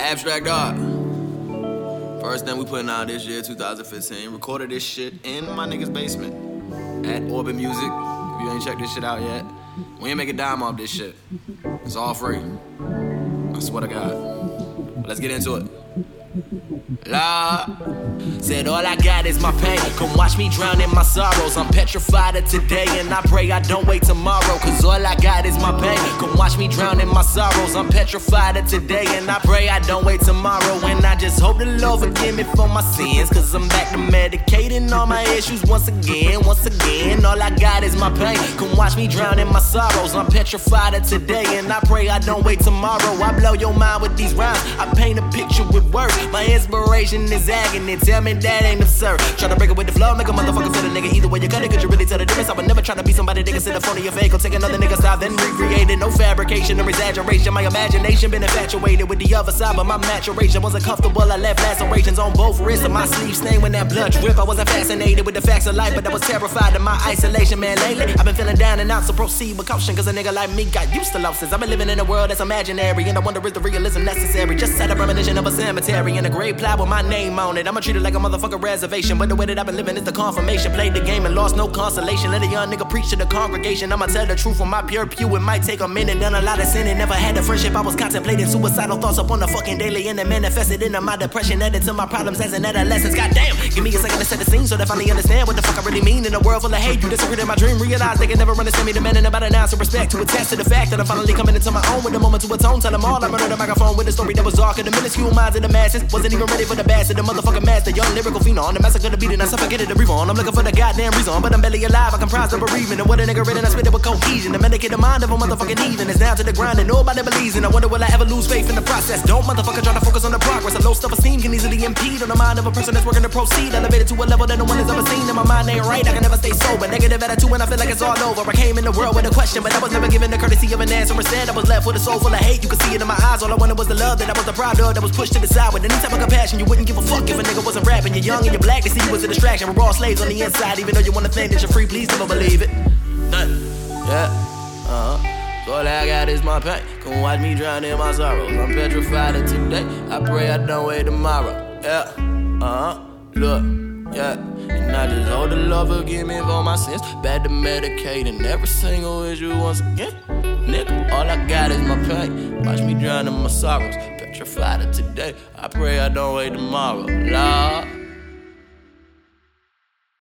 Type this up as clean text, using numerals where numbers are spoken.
Abstract Art. First thing we putting out this year, 2015. Recorded this shit in my nigga's basement at Orbit Music. If you ain't checked this shit out yet, we ain't make a dime off this shit. It's all free. I swear to God. But let's get into it. Said all I got is my pain. Come watch me drown in my sorrows. I'm petrified of today, and I pray I don't wait tomorrow. Cause all I got is my pain. Come watch me drown in my sorrows. I'm petrified of today, and I pray I don't wait tomorrow. And I just hope the Lord forgive me for my sins. Cause I'm back to medicating all my issues once again. All I got is my pain. Come watch me drown in my sorrows. I'm petrified of today, and I pray I don't wait tomorrow. I blow your mind with these rhymes. I paint a picture with words. My inspiration is agony. Tell me that ain't absurd. Try to break it with the flow, make a motherfucker feel the nigga. Either way you cut it, could you really tell the difference? I would never try to be somebody that can sit in front of your fake or take another nigga's style, then recreate it. No fabrication or exaggeration. My imagination been infatuated with the other side, but my maturation wasn't comfortable. I left lacerations on both wrists of my sleeve stained when that blood drip. I wasn't fascinated with the facts of life, but I was terrified of my isolation, man. Lately, I've been feeling down and out, so proceed with caution. Cause a nigga like me got used to losses. I've been living in a world that's imaginary, and I wonder is the realism necessary. Just had a premonition of a cemetery and a grave plot with my name on it. I'ma treat it like a motherfucking reservation, but the way that I've been living is the confirmation. Played the game and lost no consolation. Let a young nigga preach to the congregation. I'ma tell the truth from my pure pew. It might take a minute, done a lot of sinning. Never had a friendship, I was contemplating suicidal thoughts upon the fucking daily, and it manifested into my depression, added to my problems as an adolescent. Goddamn, give me a second to set the scene so they finally understand what the fuck I really mean. In a world full of hate, you disappeared in my dream. Realize they can never understand me, demanding about an ounce of respect to attest to the fact that I'm finally coming into my own with a moment to atone. Tell them all I murdered the microphone with a story that was darker. The minuscule minds of the masses wasn't even ready for the bastard. The motherfucking master, young lyrical phenom. The massacre, the beating, I suffocated to breathe on. I'm looking for the goddamn reason, but I'm barely alive. I comprise the bereavement. And what a nigga written, I spit it with cohesion. The medicate the mind of a motherfucking heathen. It's down to the grind and nobody believes in. I wonder will I ever lose faith in the process. Don't motherfucker try to focus on the progress. A low self-esteem can easily impede on the mind of a person that's working to proceed. Elevated to a level that no one has ever seen. And my mind ain't right, I can never stay sober. Negative attitude when I feel like it's all over. I came in the world with a question, but I was never given the courtesy of an answer. Instead, I was left with a soul full of hate. You could see it in my eyes. All I wanted was the love that I was the proud of, that was pushed to the side. With any type of compassion, you wouldn't give a fuck if a nigga wasn't rapping. You're young and you're black, they see you as a distraction. We're all slaves on the inside, even though you wanna think that you're free. Please never believe it. So all I got is my pain. Come watch me drown in my sorrows. I'm petrified of today. I pray I don't wait tomorrow. Look, and I just hope the Lord forgive me for my sins. Bad to medicating every single issue once again. Nigga, all I got is my pain. Watch me drown in my sorrows. Petrified of today. I pray I don't wait tomorrow. Lord.